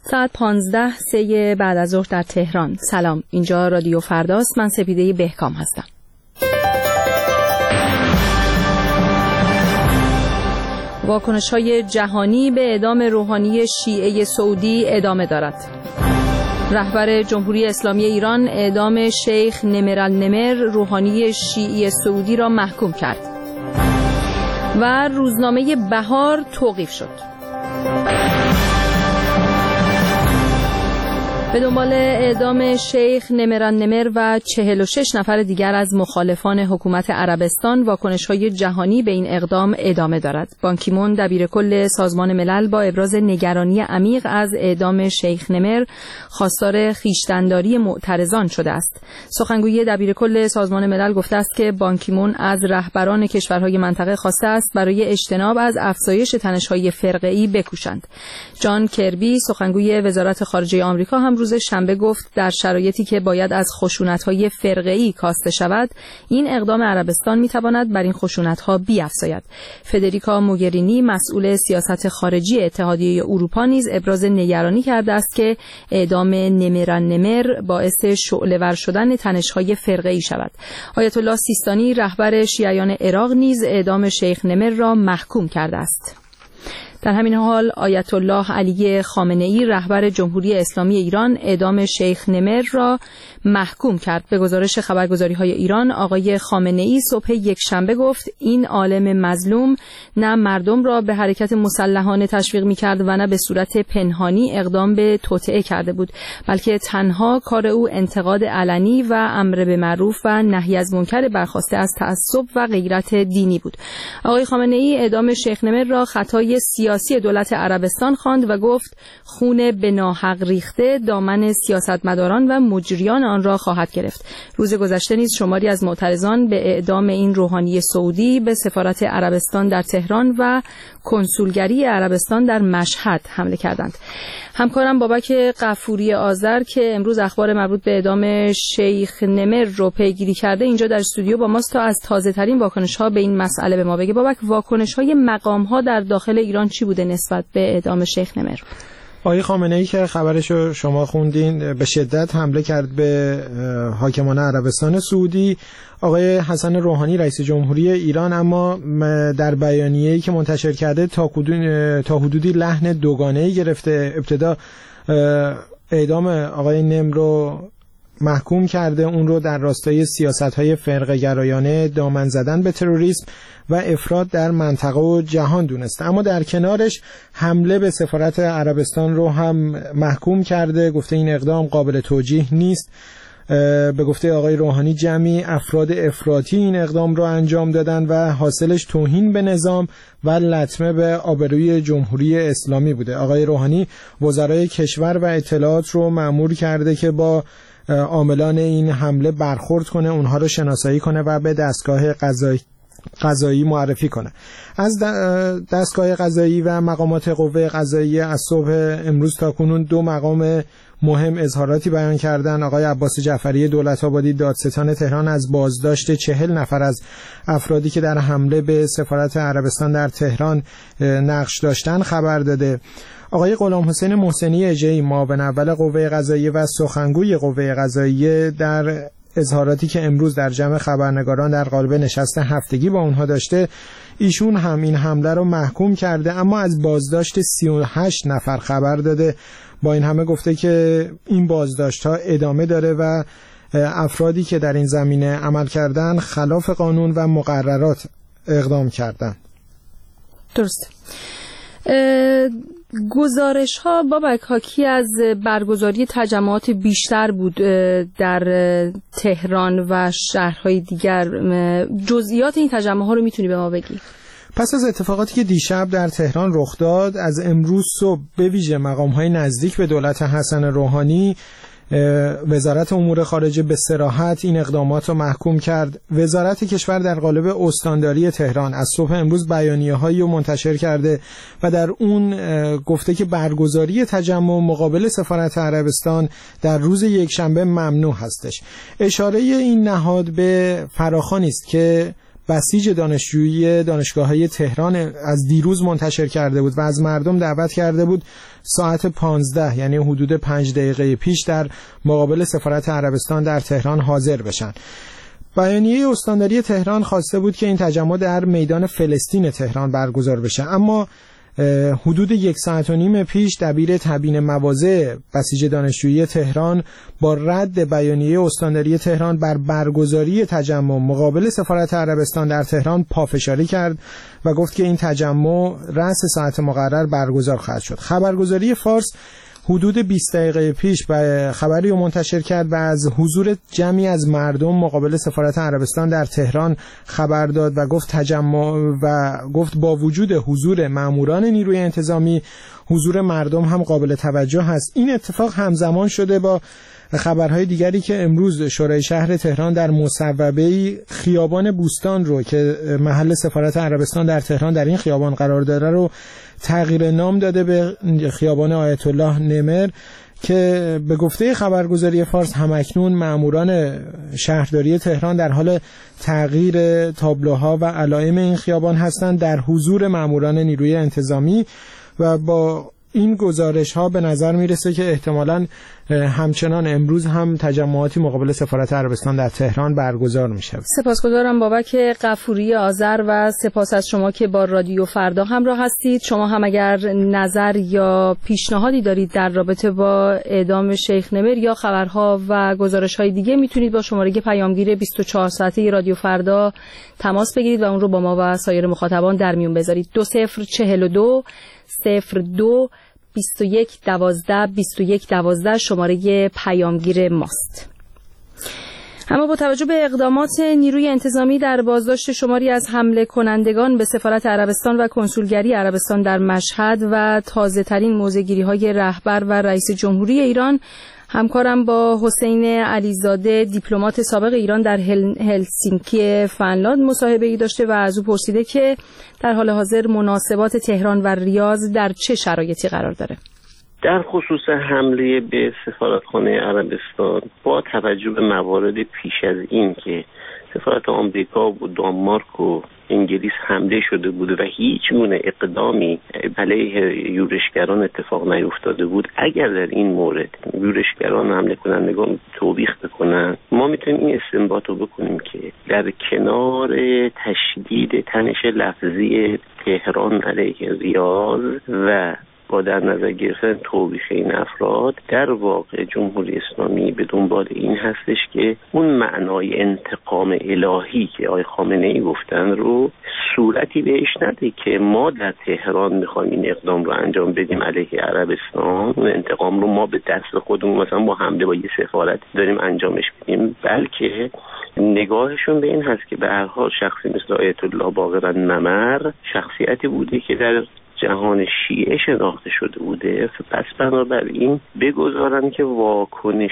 ساعت 15 بعد از ظهر در تهران. سلام، اینجا رادیو فرداست. من سپیده بهکام هستم. واکنش‌های جهانی به اعدام روحانی شیعه سعودی ادامه دارد. رهبر جمهوری اسلامی ایران اعدام شیخ نمر النمر روحانی شیعی سعودی را محکوم کرد و روزنامه بهار توقیف شد. به دنبال اعدام شیخ نمر النمر و 46 نفر دیگر از مخالفان حکومت عربستان، واکنش‌های جهانی به این اقدام ادامه دارد. بان کی مون دبیرکل سازمان ملل با ابراز نگرانی عمیق از اعدام شیخ نمر خواستار خویشتن‌داری معترضان شده است. سخنگوی دبیرکل سازمان ملل گفته است که بان کی مون از رهبران کشورهای منطقه خواسته است برای اجتناب از افزایش تنش‌های فرقه‌ای بکوشند. جان کربی سخنگوی وزارت خارجه آمریکا هم روز شنبه گفت در شرایطی که باید از خشونت‌های فرقه‌ای کاسته شود، این اقدام عربستان می‌تواند بر این خشونت‌ها بیفزاید. فدریکا موگرینی مسئول سیاست خارجی اتحادیه اروپا نیز ابراز نگرانی کرده است که اعدام نمر النمر باعث شعله‌ور شدن تنش‌های فرقه‌ای شود. آیت الله سیستانی رهبر شیعیان عراق نیز اعدام شیخ نمر را محکوم کرده است. در همین حال آیت الله علی خامنه‌ای رهبر جمهوری اسلامی ایران اعدام شیخ نمر را محکوم کرد. به گزارش خبرگزاری‌های ایران، آقای خامنه‌ای صبح یکشنبه گفت این عالم مظلوم نه مردم را به حرکت مسلحانه تشویق می‌کرد و نه به صورت پنهانی اقدام به توطئه کرده بود، بلکه تنها کار او انتقاد علنی و امر به معروف و نهی از منکر برخاسته از تعصب و غیرت دینی بود. آقای خامنه‌ای اعدام شیخ نمر را خطای سیاسی دولت عربستان خواند و گفت خون به ناحق ریخته دامن سیاستمداران و مجریان آن را خواهد گرفت. روز گذشته نیز شماری از معترضان به اعدام این روحانی سعودی به سفارت عربستان در تهران و کنسولگری عربستان در مشهد حمله کردند. همکارم بابک غفوری آذر که امروز اخبار مربوط به اعدام شیخ نمر رو پیگیری کرده اینجا در استودیو با ماست تا از تازه‌ترین واکنش‌ها به این مسئله به ما بگه. بابک، واکنش‌های مقام‌ها در داخل ایران چی بوده نسبت به اعدام شیخ نمر؟ آقای خامنه‌ای که خبرشو شما خوندین به شدت حمله کرد به حاکمان عربستان سعودی. آقای حسن روحانی رئیس جمهوری ایران اما در بیانیه‌ای که منتشر کرده تا حدودی لحن دوگانه‌ای گرفته. ابتدا اعدام آقای نمر رو محکوم کرده، اون رو در راستای سیاست‌های فرقه‌گرایانه دامن زدن به تروریسم و افراد در منطقه و جهان دونسته، اما در کنارش حمله به سفارت عربستان رو هم محکوم کرده، گفته این اقدام قابل توجیه نیست. به گفته آقای روحانی جمعی افراد افراطی این اقدام رو انجام دادن و حاصلش توهین به نظام و لطمه به آبروی جمهوری اسلامی بوده. آقای روحانی وزرای کشور و اطلاعات رو مأمور کرده که با عاملان این حمله برخورد کنه، اونها رو شناسایی کنه و به دستگاه قضایی معرفی کنه. از دستگاه قضایی و مقامات قوه قضایی از صبح امروز تا کنون 2 مقام مهم اظهاراتی بیان کردن. آقای عباس جعفری دولت‌آبادی دادستان تهران از بازداشت 40 نفر از افرادی که در حمله به سفارت عربستان در تهران نقش داشتن خبر داده. آقای غلام حسین محسنی اجهی معاون اول قوه قضاییه و سخنگوی قوه قضاییه در اظهاراتی که امروز در جمع خبرنگاران در قالب نشست هفتگی با اونها داشته، ایشون هم این حمله رو محکوم کرده اما از بازداشت 38 نفر خبر داده. با این همه گفته که این بازداشت‌ها ادامه داره و افرادی که در این زمینه عمل کردن خلاف قانون و مقررات اقدام کردن. درست. گزارش ها بابک حاکی از برگزاری تجمعات بیشتر بود در تهران و شهرهای دیگر. جزئیات این تجمع ها رو میتونی به ما بگی؟ پس از اتفاقاتی که دیشب در تهران رخ داد، از امروز صبح به ویژه مقام‌های نزدیک به دولت حسن روحانی وزارت امور خارجه به صراحت این اقدامات رو محکوم کرد. وزارت کشور در قالب استانداری تهران از صبح امروز بیانیه‌هایی رو منتشر کرده و در اون گفته که برگزاری تجمع مقابل سفارت عربستان در روز یکشنبه ممنوع هستش. اشاره این نهاد به فراخوانی است که بسیج دانشجویی دانشگاه‌های تهران از دیروز منتشر کرده بود و از مردم دعوت کرده بود ساعت 15 یعنی حدود 5 دقیقه پیش در مقابل سفارت عربستان در تهران حاضر بشن. بیانیه استانداری تهران خواسته بود که این تجمع در میدان فلسطین تهران برگزار بشه، اما حدود 1.5 ساعت پیش دبیر تبیین مواضع بسیج دانشجویی تهران با رد بیانیه استانداری تهران بر برگزاری تجمع مقابل سفارت عربستان در تهران پافشاری کرد و گفت که این تجمع رأس ساعت مقرر برگزار خواهد شد. خبرگزاری فارس حدود 20 دقیقه پیش خبری رو منتشر کرد و از حضور جمعی از مردم مقابل سفارت عربستان در تهران خبر داد و گفت با وجود حضور ماموران نیروی انتظامی حضور مردم هم قابل توجه هست. این اتفاق همزمان شده با خبرهای دیگری که امروز شورای شهر تهران در مصوبه‌ای خیابان بوستان رو که محل سفارت عربستان در تهران در این خیابان قرار داره رو تغییر نام داده به خیابان آیت الله نمر که به گفته خبرگزاری فارس همکنون ماموران شهرداری تهران در حال تغییر تابلوها و علائم این خیابان هستند در حضور ماموران نیروی انتظامی و با این گزارش ها به نظر میرسه که احتمالاً همچنان امروز هم تجمعاتی مقابل سفارت عربستان در تهران برگزار میشه. سپاسگزارم بابک غفوری آذر و سپاس از شما که با رادیو فردا همراه هستید. شما هم اگر نظر یا پیشنهادی دارید در رابطه با اعدام شیخ نمر یا خبرها و گزارش‌های دیگه میتونید با شماره پیامگیر 24 ساعته رادیو فردا تماس بگیرید و اون رو با ما و سایر مخاطبان در میون بذارید. 2042 02 2112 شماره پیامگیر ماست. اما با توجه به اقدامات نیروی انتظامی در بازداشت شماری از حمله کنندگان به سفارت عربستان و کنسولگری عربستان در مشهد و تازه ترین موضع‌گیری‌های رهبر و رئیس جمهوری ایران، همکارم با حسین علیزاده دیپلمات سابق ایران در هلسینکی فنلاند مصاحبه‌ای داشته و از او پرسیده که در حال حاضر مناسبات تهران و ریاض در چه شرایطی قرار داره. در خصوص حمله به سفارتخانه عربستان با توجه به موارد پیش از این که سفارت آمریکا و دانمارک و انگلیس حمله شده بود و هیچ گونه اقدامی علیه یورشگران اتفاق نیفتاده بود، اگر در این مورد یورشگران حمله کنندگان توبیخ بکنن، ما میتونیم این استنباط رو بکنیم که در کنار تشدید تنش لفظی تهران علیه ریاض و با در نظر گرفتن توبیخ این افراد، در واقع جمهوری اسلامی به دنبال این هستش که اون معنای انتقام الهی که آقای خامنه‌ای گفتن رو صورتی بهش نده که ما در تهران میخوایم این اقدام رو انجام بدیم علیه عربستان، اون انتقام رو ما به دست خودمون مثلا با حمله با یه سفارت داریم انجامش بدیم، بلکه نگاهشون به این هست که به هر حال شخصی مثل آیت الله باقر النمر شخصیتی بوده که در جهان شیعه شناخته شده بوده، پس بنابراین بگذارن که واکنش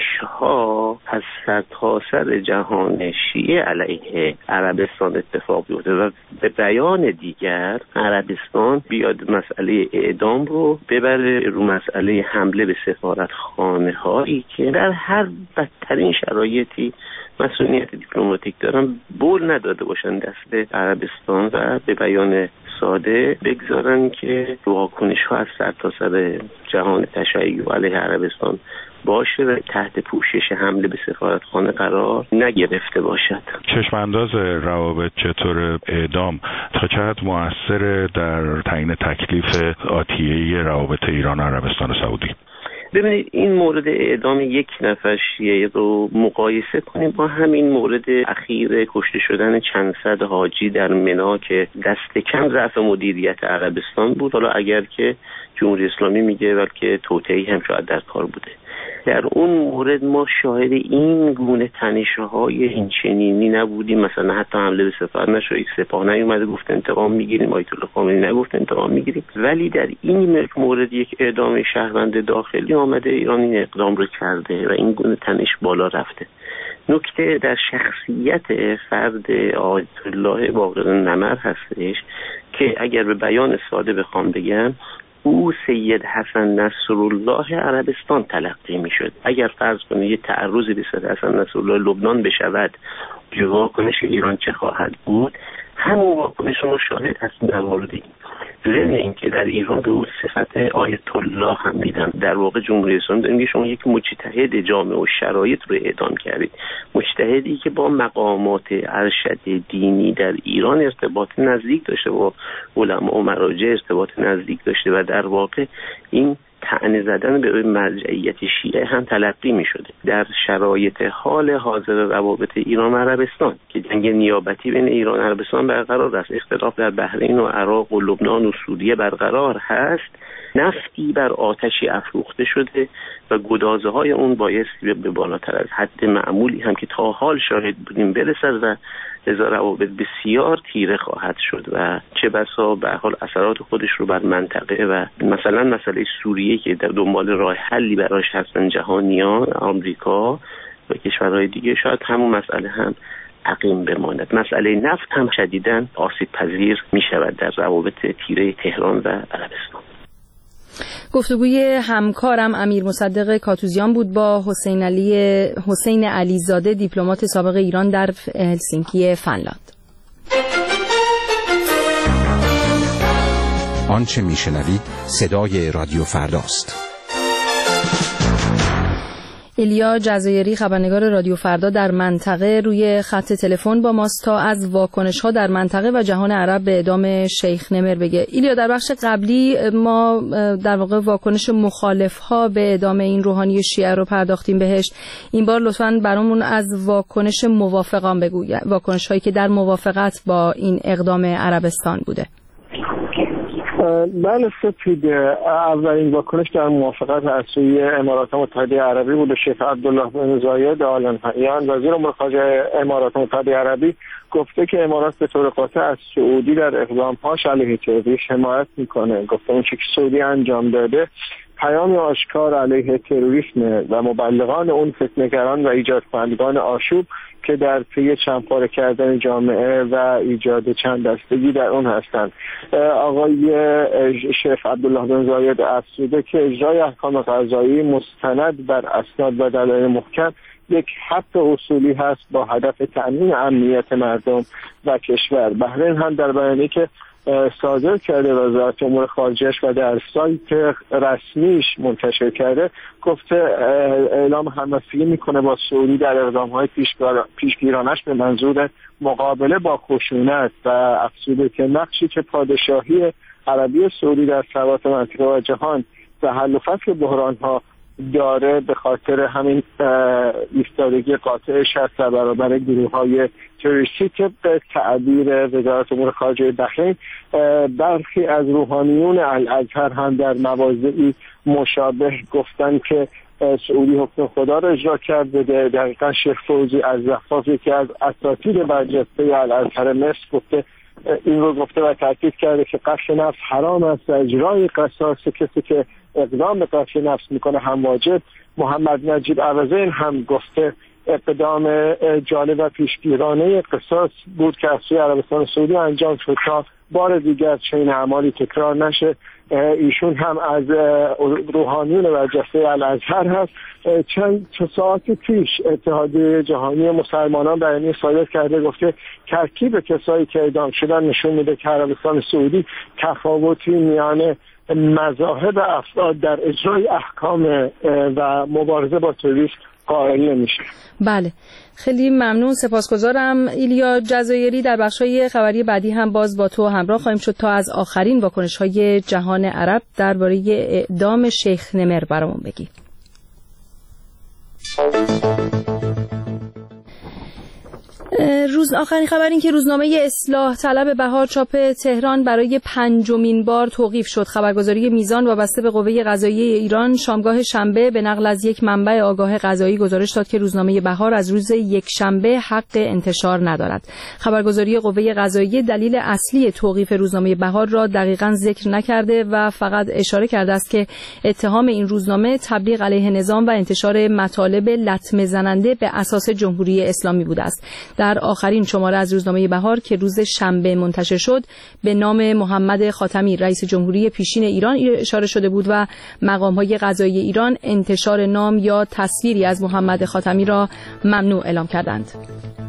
ها از سرتاسر جهان شیعه علیه عربستان اتفاق بیفته و به بیان دیگر عربستان بیاد مسئله اعدام رو ببره رو مسئله حمله به سفارتخانه هایی که در هر بدترین شرایطی مسئولیت دیپلماتیک دارن بول نداده باشن دست عربستان و به بیان ساده بگذارن که واکنش ها از سرتاسر جهان تشیع علیه عربستان باشه و تحت پوشش حمله به سفارتخانه قرار نگرفته باشد. چشمانداز روابط چطور اعدام تا چقدر مؤثر در تعیین تکلیف آتیه روابط ایران و عربستان سعودی؟ ببینید این مورد اعدام یک نفر شیعه رو مقایسه کنیم با همین مورد اخیر کشته شدن چند صد حاجی در منا که دست کم ضعف مدیریت عربستان بود، حالا اگر که جمهوری اسلامی میگه بلکه توطئه‌ای هم شاید در کار بوده. در اون مورد ما شاهد این گونه تنش‌های این چنینی نبودیم، مثلا حتی حمله به سفارت نشد، سپاه نیومده گفت انتقام میگیریم، آیت الله خامنه‌ای نگفت انتقام میگیریم، ولی در این مورد یک اعدام شهروند داخلی آمده ایران این اقدام رو کرده و این گونه تنش بالا رفته. نکته در شخصیت فرد آیت الله باقر النمر هستش که اگر به بیان ساده بخوام بگم او سید حسن نصرالله عربستان تلقی می شد. اگر فرض کنید یه تعرضی به سید حسن نصرالله لبنان بشود، واکنش ایران چه خواهد بود؟ همون واکنش رو شاهد هستیم در مورد این. ضمن اینکه در ایران به اون صفت آیت الله هم دیدن. در واقع جمهوری اسلامی داریم که شما یک مجتهد جامع و شرایط رو اعدام کردید، مجتهدی که با مقامات ارشد دینی در ایران ارتباط نزدیک داشته، با علما و مراجع ارتباط نزدیک داشته و در واقع این طعنه زدن به مرجعیت شیعه هم تلقی می شده. در شرایط حال حاضر روابط ایران و عربستان که جنگ نیابتی بین ایران و عربستان برقرار است، اختلاف در بحرین و عراق و لبنان و سوریه برقرار هست، نفتی بر آتشی افروخته شده و گدازه های اون بایستی به بالاتر از حد معمولی هم که تا حال شاهد بودیم برسد و لذا روابط بسیار تیره خواهد شد و چه بسا به حال اثرات خودش رو بر منطقه و مثلا مسئله سوریه که در دنبال راه حلی براش هستن جهانیان، آمریکا و کشورهای دیگه، شاید همون مسئله هم عقیم بماند. مسئله نفت هم شدیداً آسیب پذیر می شود در روابط تیره تهران و عربستان. گفتگوی همکارم امیر مصدق کاتوزیان بود با حسین علیزاده، دیپلمات سابق ایران در هلسینکی فنلاند. آنچه میشنوید صدای رادیو فرداست. ایلیا جزایری، خبرنگار رادیو فردا در منطقه، روی خط تلفن با ماست تا از واکنش‌ها در منطقه و جهان عرب به اعدام شیخ نمر بگه. ایلیا، در بخش قبلی ما در واقع واکنش مخالف‌ها به اعدام این روحانی شیعه رو پرداختیم بهش. این بار لطفاً برامون از واکنش موافقان بگو، واکنش‌هایی که در موافقت با این اقدام عربستان بوده. بله سپید، اولین واکنش در موافقت از سوی امارات متحده عربی بود. شیخ عبدالله بن زاید آل نهیان، وزیر امور خارجه امارات متحده عربی، گفته که امارات به طور قاطع از سعودی در اقدام‌هاش علیه تروریسم حمایت میکنه. گفته اون چیزی که سعودی انجام داده پیام آشکار علیه تروریسم و مبلغان اون فتنه‌گران و ایجاد کنندگان آشوب که در پی چندپاره کردن جامعه و ایجاد چند دستگی در اون هستند. آقای شیخ عبدالله بن زاید افزوده که اجرای احکام قضایی مستند بر اسناد و دلایل محکم یک حق اصولی هست با هدف تأمین امنیت مردم و کشور. بحرین هم در بیانیه‌ای که صادر کرده وزارت امور خارجه‌اش و در سایت رسمیش منتشر کرده، گفته اعلام همبستگی میکنه با سعودی در اقدام‌های پیشگیرانش به منظور مقابله با خشونت و افزوده که نقشی که پادشاهی عربی سعودی در ثبات منطقه و جهان و حل و فصل بحران‌ها داره به خاطر همین ایستادگی قاطعش هست در برابر گروه‌های تروریستی که به تعبیر وزارت امور خارجه بحرین برخی از روحانیون الازهر هم در مواضعی مشابه گفتن که سعودی حکم خدا را اجرا کرده. دقیقا شیخ فوزی از زفاف یکی از اساتید برجسته الازهر مصر گفته این رو گفته و تاکید کرده که قتل نفس حرام است و اجرای قصاص کسی که اقدام به قتل نفس میکنه هم واجب. محمد نجیب عوضین هم گفته اقدام جالب و پیشگیرانه قصاص بود که از سوی عربستان سعودی انجام شد تا بار دیگر چنین اعمالی تکرار نشه. ایشون هم از روحانیون برجسته الازهر هست. چند ساعت پیش اتحادیه جهانی مسلمانان بیانیه صادر کرده، گفته ترکیب کسایی که اعدام شدن نشون میده که عربستان سعودی تفاوتی میان مذاهب افراد در اجرای احکام و مبارزه با تروریسم قائل نمیشه. بله، خیلی ممنون، سپاسگزارم ایلیا جزایری. در بخش‌های خبری بعدی هم باز با تو همراه خواهیم شد تا از آخرین واکنش‌های جهان عرب درباره اعدام شیخ نمر برامون بگی. آخرین خبر این که روزنامه اصلاح طلب بهار چاپ تهران برای 5مین بار توقیف شد. خبرگزاری میزان وابسته به قوه قضاییه ایران شامگاه شنبه به نقل از یک منبع آگاه قضایی گزارش داد که روزنامه بهار از روز یکشنبه حق انتشار ندارد. خبرگزاری قوه قضاییه دلیل اصلی توقیف روزنامه بهار را دقیقاً ذکر نکرده و فقط اشاره کرده است که اتهام این روزنامه تبلیغ علیه نظام و انتشار مطالب لطمه زننده به اساس جمهوری اسلامی بوده است. در آخرین شماره از روزنامه بهار که روز شنبه منتشر شد به نام محمد خاتمی رئیس جمهوری پیشین ایران اشاره شده بود و مقام‌های قضایی ایران انتشار نام یا تصویری از محمد خاتمی را ممنوع اعلام کردند.